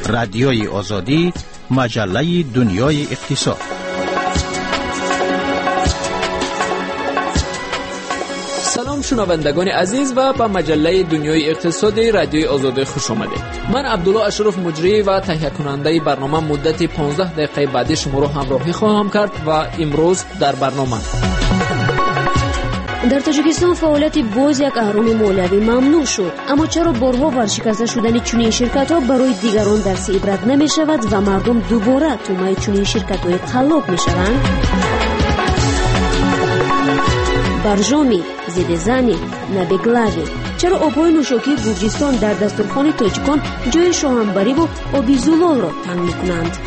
رادیوی آزادی، مجله دنیای اقتصاد. سلام شنوندگان عزیز و به مجله دنیای اقتصادی رادیوی آزادی خوش آمدید. من عبدالله اشرف مجری و تهیه کننده برنامه مدت 15 دقیقه بعدی شما را همراهی خواهم کرد و امروز در برنامه در تاجیکستان فعالیت باز یک اهرم مالیوی ممنوع شد، اما چرا بارها ورشکسته شدن چنین شرکت‌ها برای دیگران درس عبرت نمی‌شود و مردم دوباره تومه چنین شرکت‌های قلاب می‌شوند؟ برجامی، زیدزانی، نبیگلاوی، چرا آب‌های نوشاکی گرجستان در دسترخوان تاجیکان جای شاهنبری و آبی زلال را تنگ می‌کنند؟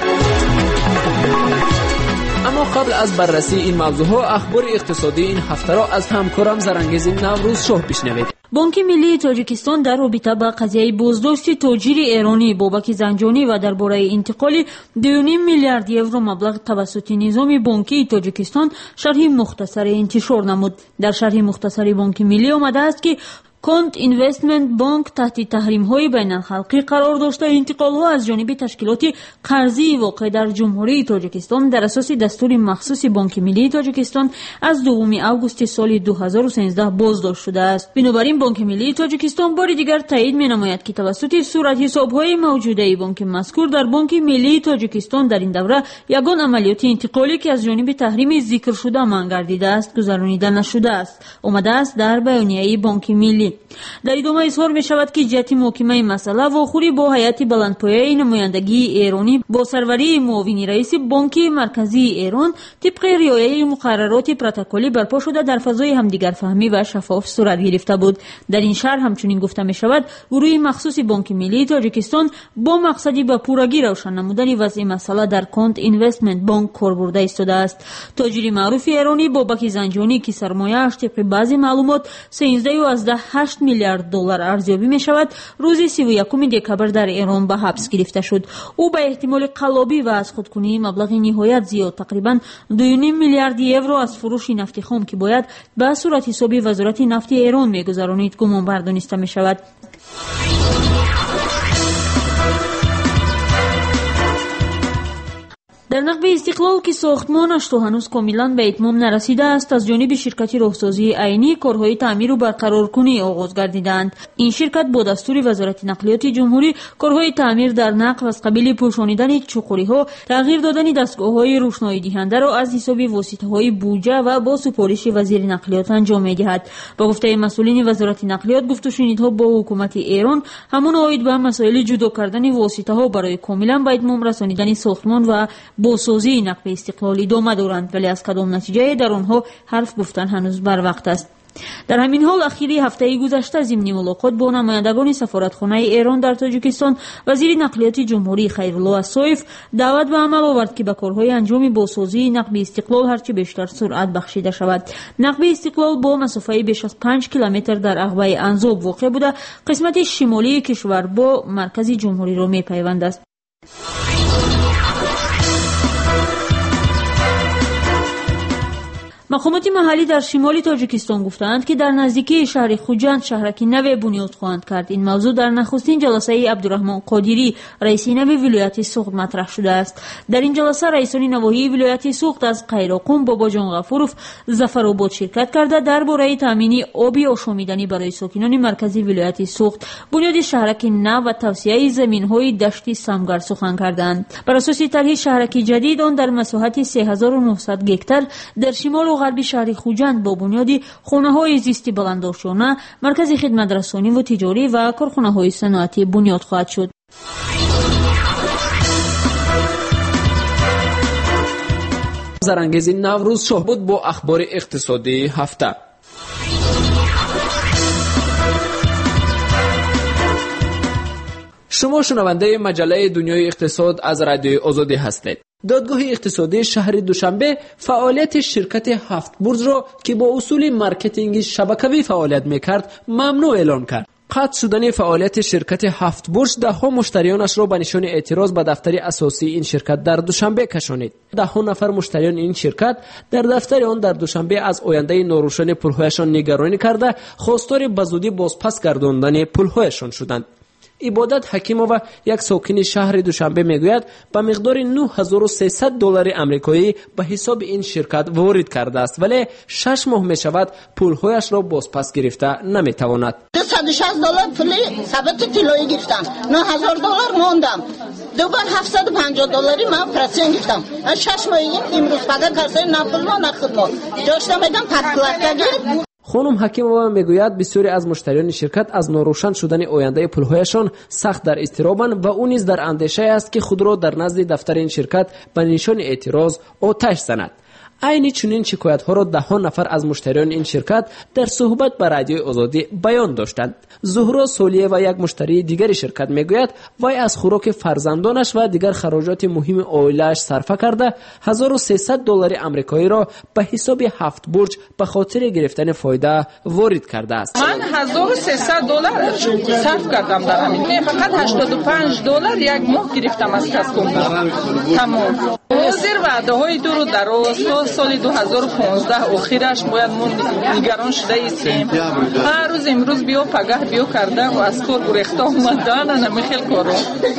اما قبل از بررسی این موضوعها، اخبار اقتصادی این هفته را از همکارم زرانگیز نوروز شاه بشنوید. بانک ملی تاجیکستان در رابطه با قضیه بازداشت تاجر ایرانی بابک زنجانی و درباره انتقال 2.5 میلیارد یورو مبلغ توسط نظام بانکی تاجیکستان شرح مختصر انتشار نمود. در شرح مختصر بانک ملی آمده است که کانت اینوستمنت بانک تحت تحریم‌های بین‌الخلقی قرار داشته انتقال‌ها از جانب تشکیلات قرضی واقع در جمهوری تاجیکستان در اساس دستور مخصوص بانک ملی تاجیکستان از 2 آگوست سال 2013 بازداشت شده است. بنابراین بانک ملی تاجیکستان بار دیگر تایید می‌نماید که توسط صورت حساب‌های موجوده بانک مذکور در بانک ملی تاجیکستان در این دوره یگان عملیات انتقالی که از جانب تحریم ذکر شده منع گردیده است گذرانیده نشده است. آمده است در بیانیه بانک ملی. در ادامه اظهار می شود که جهت محاکمه مسئله واخوری با هیئت بلندپایه نمایندگی ایرانی با سروری معاون رئیس بانک مرکزی ایران طبق رعایت مقررات پروتکلی برپا شده در فضای همدیگر فهمی و شفاف صورت گرفته بود. در این شرح همچنین گفته می شود گروه مخصوص بانک ملی تاجیکستان با مقصدی به پورگی روشن نمودن وضع مسئله در کانت اینوستمنت بانک کار برده ایستاده است. تاجر معروف ایرانی بابک زنجانی که سرمایه‌اش طبق بعضی معلومات 13.8 میلیارد دلار ارزیابی می شود، روز 31 دکبر در ایران به حبس گرفته شد. او به احتمال قلابی و از خودکنی مبلغ نهایت زیاد تقریبا 2.5 میلیارد یورو از فروش نفت خام که باید به صورت حساب وزارت نفت ایران می‌گذرانید گمان برداشته می شود. در نقب استقلال که ساختمانش تا هنوز کاملا به اتمام نرسیده است، از جانب شرکت راهسازی عینی کارهای تعمیر و برقرارکنی آغاز گردیدند. این شرکت با دستور وزارت نقلیات جمهوری کارهای تعمیر در نقب از قبیل پوشانیدن چوخوری‌ها، تغییر دادن دستگاه‌های روشنایی دهنده را از حساب واسطه‌های بودجه و با سفارش وزیر نقلیات انجام می‌دهد. با گفته مسئولین وزارت نقلیات، گفت و شنیدها با حکومت ایران همون عاید به مسائل جدا کردن واسطه‌ها برای کاملا به اتمام رسانیدن ساختمان و بازسازی نقب استقلال ادامه دارند، ولی از کدام نتیجه در آنها حرف گفتن هنوز بر وقت است. در همین حال اخیری هفته گذشته ضمن ملاقات با نمایندگان سفارتخانه ایران در تاجیکستان، وزیر نقلیات جمهوری خیرالله الصایف دعوت به عمل آورد که به کارهای انجام بازسازی نقب استقلال هرچه بیشتر سرعت بخشیده شود. نقب استقلال با مسافت بیش از 5 کیلومتر در عقبه انزاب واقع بوده، قسمت شمالی کشور با مرکز جمهوری را می‌پیوندد است. مقامات محلی در شمال تاجیکستان گفتند که در نزدیکی شهر خوجند شهرکی نو بنیاد خواهند کرد. این موضوع در نخستین جلسه عبدالرحمن قادری رئیس نو ولایت سوخت مطرح شده است. در این جلسه رئیسان نواحی ولایت سوخت از قیراقوم، باباجان غفوروف، ظفرآباد شرکت کرده درباره تامین آبی آشامیدنی برای ساکنان مرکزی ولایت سوخت، بنیاد شهرکی نو و توسعه زمین‌های دشت سمگر سخن کردند. بر اساس طرح شهرکی جدید آن در مساحت 3900 هکتار در شمال غربی شهر خوجند با بنیاد خانه‌های زیستی بلندآشانه، مرکز خدمت رسانی و تجاری و کارخانه‌های صنعتی بنیاد خواهد شد. زرانگیز نوروز شاه بود با اخبار اقتصادی هفته. شما شنونده مجله دنیای اقتصاد از رادیوی آزادی هستید. دادگاه اقتصادی شهر دوشنبه فعالیت شرکت هفت برج را که با اصول مارکتینگ شبکه‌ای فعالیت می‌کرد ممنوع اعلام کرد. قطع شدن فعالیت شرکت هفت برج ده‌ها مشتریانش را به نشان اعتراض به دفتر اساسی این شرکت در دوشنبه کشانید. ده‌ها نفر مشتریان این شرکت در دفتر آن در دوشنبه از آینده ناروشن پول‌هایشان نگرانی کرده خواستار به زودی بازپس گرداندن پول‌هایشان شدند. عبادت حکیمова یک ساکن شهر دوشنبه میگوید با مقدار $9300 آمریکایی به حساب این شرکت وارد کرده است، ولی 6 ماه میشود پولهایش را بازپس گرفته نمیتواند. $260 پول ثبت طلایی گرفتم، $9000 ماندم، دوبار $750 من پرسیان گرفتم. 6 ماه امروز پدر کسی نه پول ما نه خدمات داشتم، میگم پرکلکه گرفت. خانم حکیمова میگوید بسیاری از مشتریان شرکت از ناروشن شدن آینده پولهایشان سخت در اضطرابند و او نیز در اندیشه است که خود را در نزد دفتر این شرکت به نشان اعتراض آتش زند. عین چنین شکایت ها را دهان نفر از مشتریان این شرکت در صحبت با رادیوی آزادی بیان داشتند. زهرا سولیه و یک مشتری دیگر شرکت میگوید وی از خوراک فرزندانش و دیگر خراجات مهم عائله‌اش صرف کرده $1300 آمریکایی را به حساب 7 برج به خاطر گرفتن فایده وارد کرده است. من $1300 صرف کردم در همین، فقط $85 یک ماه گرفتم از کسب تمام. حاضر وعده های دور و دراز سال 2015 آخرش باید ما نگران شده ایستیم. هر روز امروز بیا پگاه بیا کرده و از کار گریخته اومدن نمیخیل کارو.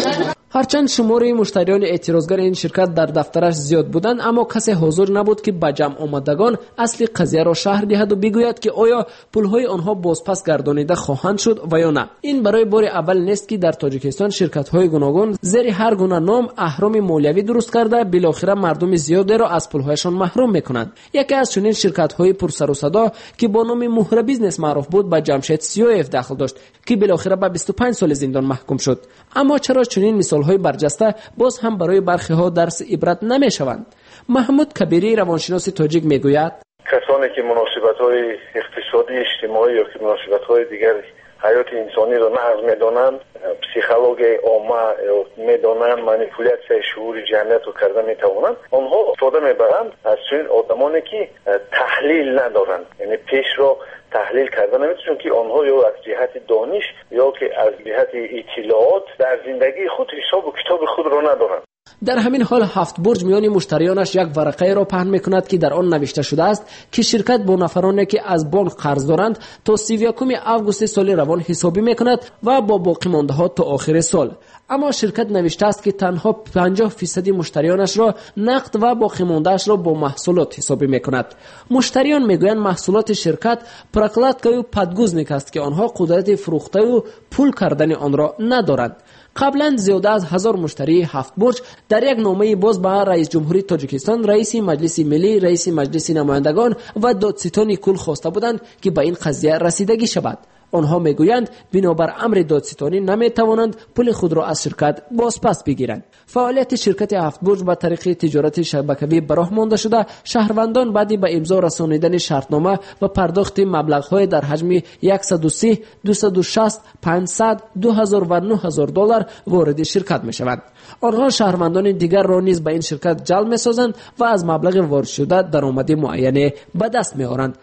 هرچند شماره مشتریان اعتراضگر این شرکت در دفترش زیاد بودند، اما کسی حاضر نبود که به جمع آمدگان اصل قضیه را شرح دهد و بگوید که آیا پولهای آنها بازپس گردانیده خواهند شد و یا نه. این برای بار اول نیست که در تاجیکستان شرکت‌های گوناگون زیر هر گونه نام اهرام مالیوی درست کرده بالاخره مردم زیادی را از پولهایشان محروم میکنند. یکی از چنین شرکت‌های پرسر و صدا که با نام مهر بیزنس معروف بود به جمشید سیوف داخل داشت که بالاخره به 25 سال زندان محکوم شد. اما چرا چنین مثال‌های برجسته باز هم برای برخی ها درس عبرت نمی‌شوند؟ محمود کبیری روانشناس تاجیک میگوید کسانی که مناسبت‌های اقتصادی اجتماعی یا که مناسبت‌های دیگر حیات انسانی را نقض می‌دانند، پسیخولوژی عامه می‌دانند، مانیپولیاسیون شعور جمعیت رو کرده می‌توانند، آنها استفاده می‌برند از چنین آدمانی که تحلیل ندارند، یعنی پیش را تحلیل کردن نمی‌تونن، چون که آنها یا از جهت دانش یا که از جهت اطلاعات در زندگی خود حساب و کتاب خود را ندارند. در همین حال 7 برج میان مشتریانش یک ورقه را پهن میکند که در آن نوشته شده است که شرکت با نفرانی که از بانک قرض دارند تا 31 آگوست سال روان حسابی میکند و با باقی مانده ها تا آخر سال. اما شرکت نوشته است که تنها 50% مشتریانش را نقد و باقی مانده‌اش را با محصولات حسابی میکند. مشتریان میگویند محصولات شرکت پرکلاتکا و پدگوزنیک است که آنها قدرت فروخته و پول کردن آن را ندارند. قبلا زیاده از 1000 مشتری 7 برج در یک نامه باز به رئیس جمهوری تاجیکستان، رئیس مجلس ملی، رئیس مجلس نمایندگان و دادستان کل خواسته بودند که به این قضیه رسیدگی شود. آنها میگویند بنابر امر دادستانی نمیتوانند پول خود را از شرکت بازپس بگیرند. فعالیت شرکت 7 برج به طریق تجارت شبکه‌ای براه مانده شده. شهروندان بعد به امضا رسانیدن شرطنامه و پرداخت مبلغ‌های در حجم 130 260 500 2000 و $9000 وارد شرکت میشوند. آنها شهروندان دیگر را نیز به این شرکت جلب میسازند و از مبلغ وارد شده درآمد معینه به دست میآورند.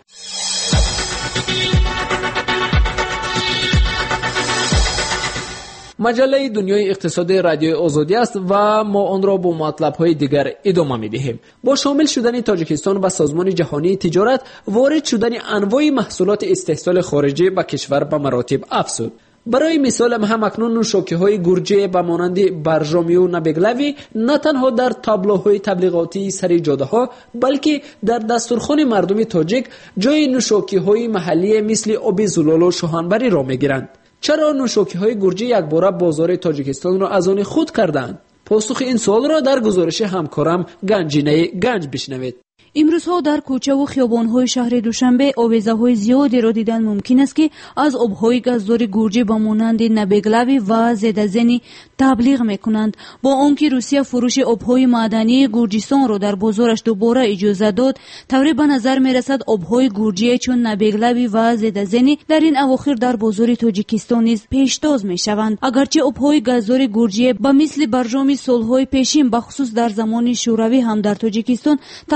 مجله دنیای اقتصادی رادیو آزادی است و ما آن را با مطلب‌های دیگر ادامه می‌دهیم. با شامل شدن تاجیکستان به سازمان جهانی تجارت، وارد شدن انواع محصولات استحصال خارجی به کشور به مراتب افزود. برای مثال هم اکنون نوشاکی‌های گرجی به مانند برژامی و نبگلوی نه تنها در تابلوهای تبلیغاتی سر جاده‌ها بلکه در دسترخوان مردم تاجیک جای نوشاکی‌های محلی مثل آب زلال و شاهنبری را می‌گیرند. چرا نوشاکی‌های گرجی یک باره بازار تاجیکستان را از آن خود کردند؟ پاسخ این سوال را در گزارش همکارم گنجینه گنج بشنوید. امروزها در کوچه و خیابان‌های شهر دوشنبه آویزه‌های زیادی را دیدن ممکن است که از آب‌های گازدار گرجی با مانند نبگلوی و زدازنی تبلیغ می‌کنند. با آنکه روسیه فروش آب‌های معدنی گرجستان را در بازارش دوباره اجازه داد، طوری به نظر می‌رسد آب‌های گرجی چون نبگلوی و زدازنی در این اواخر در بازار تاجیکستان نیز پیشتاز می‌شوند. اگرچه آب‌های گازدار گرجی با مثل برجام سال‌های پیشین بخصوص در زمان شوروی هم در تاجیکستان طلبکاری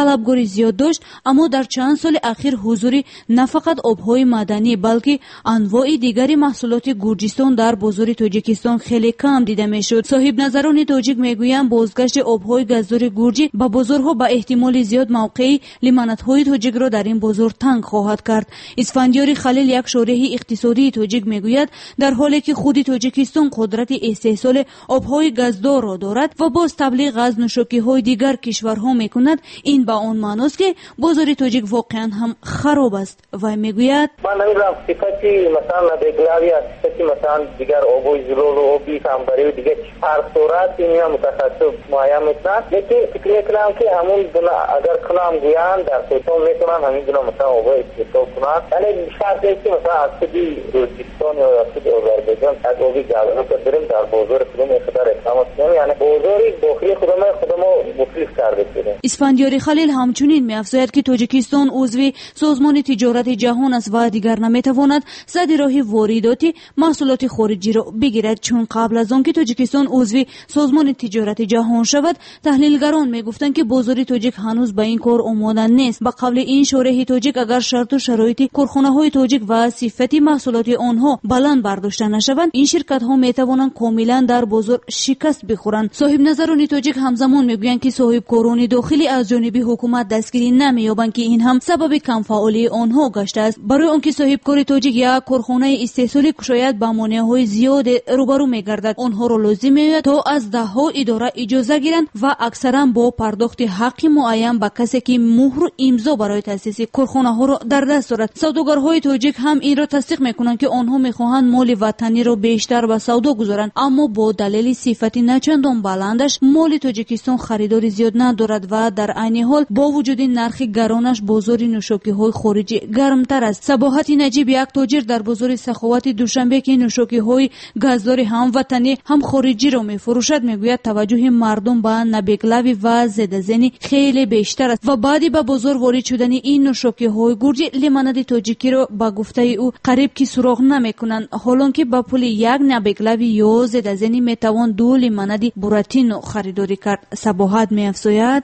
زیاد داشت، اما در چند سال اخیر حضور نه فقط آبهای معدنی بلکه انواع دیگری محصولات گرجستان در بازار تاجیکستان خیلی کم دیده میشد. صاحب نظران تاجیک میگویند بازگشت آبهای گازدار گرجی به بازارها با احتمال زیاد موقع لیمانت‌های تاجیک را در این بازار تنگ خواهد کرد. اسفندیار خلیل، یک شارح اقتصادی تاجیک میگوید در حالی که خود تاجیکستان قدرت استحصال آبهای گازدار را دارد و باز تبلیغ از نوشاکی‌های دیگر کشورها میکند، این به آن معناست که بازار تاجیک واقعا هم خراب است. و میگوید من نمیدونم صفتی مثلا بگلاوی از صفتی مثلا دیگر آبوی زلول و آبی کمبری دیگه فرق دارد، این هم متخصص معین میکنند، لیکن فکر میکنم که همون اگر کنم گویان در خودتون میکنن همین دونه مثلا آبای استحصال کنند، یعنی شرط است که مثلا از خودی گرجستان یا از خودی آذربایجان از آبی گازدار که بریم در بازار خودمون اقدار اقدامات کنیم، یعنی بازاری داخلی خودمون مفلس کرده شده. اسفندیار خلیل همچنین می‌افزاید که تاجیکستان عضو سازمان تجارت جهان است و دیگر نمیتواند سد راه واردات محصولات خارجی را بگیرد، چون قبل از آن که تاجیکستان عضو سازمان تجارت جهان شود تحلیلگران میگفتند که بازار تاجیک هنوز به این کار آماده نیست. به قول این شارح تاجیک اگر شرط و شرایط کارخانه‌های تاجیک و صفت محصولات آنها بلند برداشته نشوند، این شرکت‌ها میتوانند کاملا در بازار شکست بخورند. صاحب نظران تاجیک همزمان میگویند که صاحبکاران داخلی از جانب حکومت دستگیری نمی‌یابند که این هم سبب کم فعالی آنها گشته است. برای آنکه صاحبکار تاجیک یک کارخانه استحصالی شاید با مانع‌های زیاد روبرو می‌گردد، آنها را لازم می‌آید تا از ده‌ها اداره اجازه گیرند و اکثرا با پرداخت حق معین به کسی که مهر و امضا برای تأسیس کارخانه‌ها را در دست دارد. سوداگرهای تاجیک هم این را تصدیق می‌کنند که آنها می‌خواهند مال وطنی را بیشتر به سودا گذارند، اما با دلیل صفتی نچندان بلندش مال تاجیکستان خریدار زیاد ندارد و در عین حال با وجود نرخ گرانش بازار نوشاکی‌های خارجی گرمتر است. صباحت نجیب، یک تاجر در بازار سخاوت دوشنبه که نوشاکی‌های گازدار هم وطنی هم خارجی را می‌فروشد، میگوید توجه مردم به نبگلاوی و زدازنی خیلی بیشتر است و بعدی به بازار وارد شدن این نوشاکی‌های گرجی لیماناد تاجیکی را به گفته او قریب که سراغ نمی‌کنند، حالانکه با پول یک نبگلاوی یا زدازنی میتوان دو لیماناد بوراتینو خریداری کرد. صباحت می‌افزاید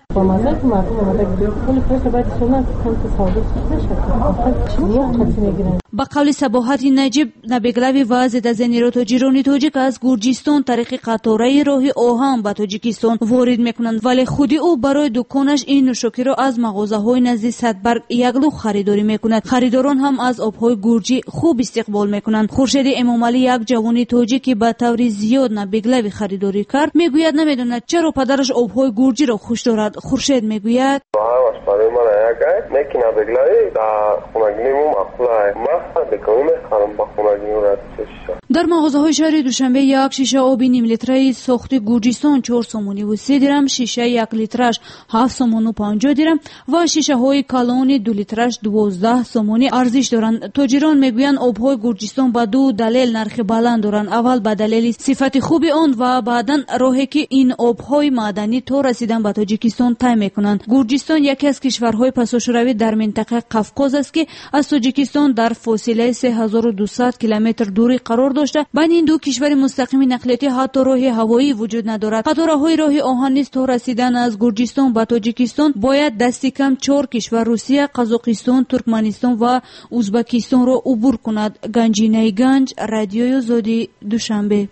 با قول صباحت نجیب، نبگلاوی و زدازنی را تاجران تاجیک از گرجستان طریق قطاره راه آهن به تاجیکستان وارد میکنند، ولی خودی او برای دکانش این نوشاکی را از مغازه‌های نزدیک صدبرگ یگلو خریداری میکند. خریداران هم از آبهای گرجی خوب استقبال میکنند. خورشید امامعلی، یک جوان تاجیک که به طور زیاد نبگلاوی خریداری کرد، میگوید نمیداند چرا پدرش آبهای گرجی را خوش دارد. خورشید میگوید در مغازه‌های شهر دوشنبه یک شیشه آب نیم لیتری ساخت گرجستان 4 سومونی و 3 درم، شیشه 1 لیترش 7 سومون و 50 درم و شیشه های کلان 2 لیترش 12 سومونی ارزش دارند. تاجران میگویند آبهای گرجستان با دو دلیل نرخ بلند دارند. اول به دلیل صفت خوب آن و بعداً راهی که این آبهای معدنی تا رسیدن به تاجیکستان طی میکنند. گرجستان یکی از کشورهای پساشوروی در منطقه قفقاز است که از تاجیکستان در فاصله 3200 کیلومتر دوری قرار داشته. بین این دو کشور مستقیم نقلیتی حتی راه هوایی وجود ندارد. قطارهای راه آهن نیز تا رسیدن از گرجستان به تاجیکستان باید دستی کم 4 کشور روسیه، قزاقستان، ترکمنستان و ازبکستان را عبور کند. گنجینه گنج، رادیوی آزادی، دوشنبه.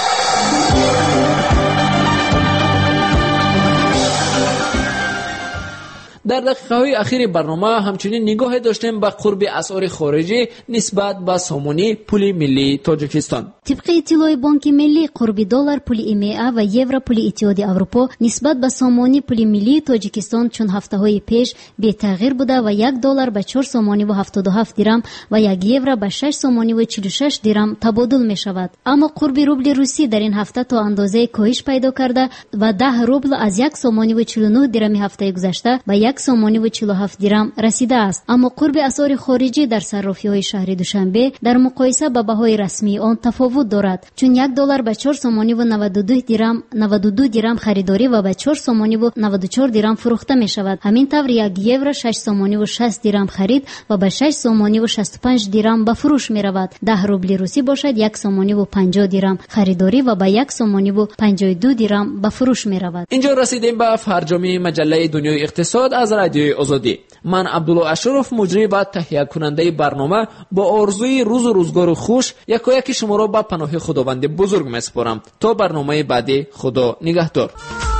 در دقیقه‌های اخیر برنامه همچنین نگاه داشتیم به قرب اسعار خارجی نسبت به سومونی پول ملی تاجیکستان. طبق اطلاع بانک ملی، قرب دلار پول EMA و یورو پول اتحادیه اروپا نسبت به سومونی پول ملی تاجیکستان چون هفته‌های پیش بی تغییر بوده و $1 به 4 سومونی و 77 درم و 1 یورو به 6 سومونی و 46 درم تبادل می شود. اما قرب روبل روسی در این هفته تا اندازه کاهش پیدا کرده و 10 روبل از 1 سومونی و 49 درم هفته گذشته به 1 سومونی و 47 درم رسیده است. اما قرب اسعار خارجی در صرافی‌های شهر دوشنبه در مقایسه با بهای رسمی آن تفاوت دارد، چون $1 به 4 سومونی و 92 درم خریداری و به 4 سومونی و 94 درم فروخته می شود. همین طور 1 یورو 6 سومونی و 60 درم خرید و به 6 سومونی و 65 درم به فروش می رود. 10 روبل روسی باشد 1 سومونی و 50 درم خریداری و به 1 سومونی و 52 درم به فروش می رود. اینجا رسیدیم به فرجام مجله دنیای اقتصاد. از رادیوی آزادی. من عبدالله اشرف مجری و تهیه کننده برنامه با آرزوی روز و روزگار خوش یکی شما را به پناه خداوند بزرگ میسپارم. تا برنامه بعدی، خدا نگهدار.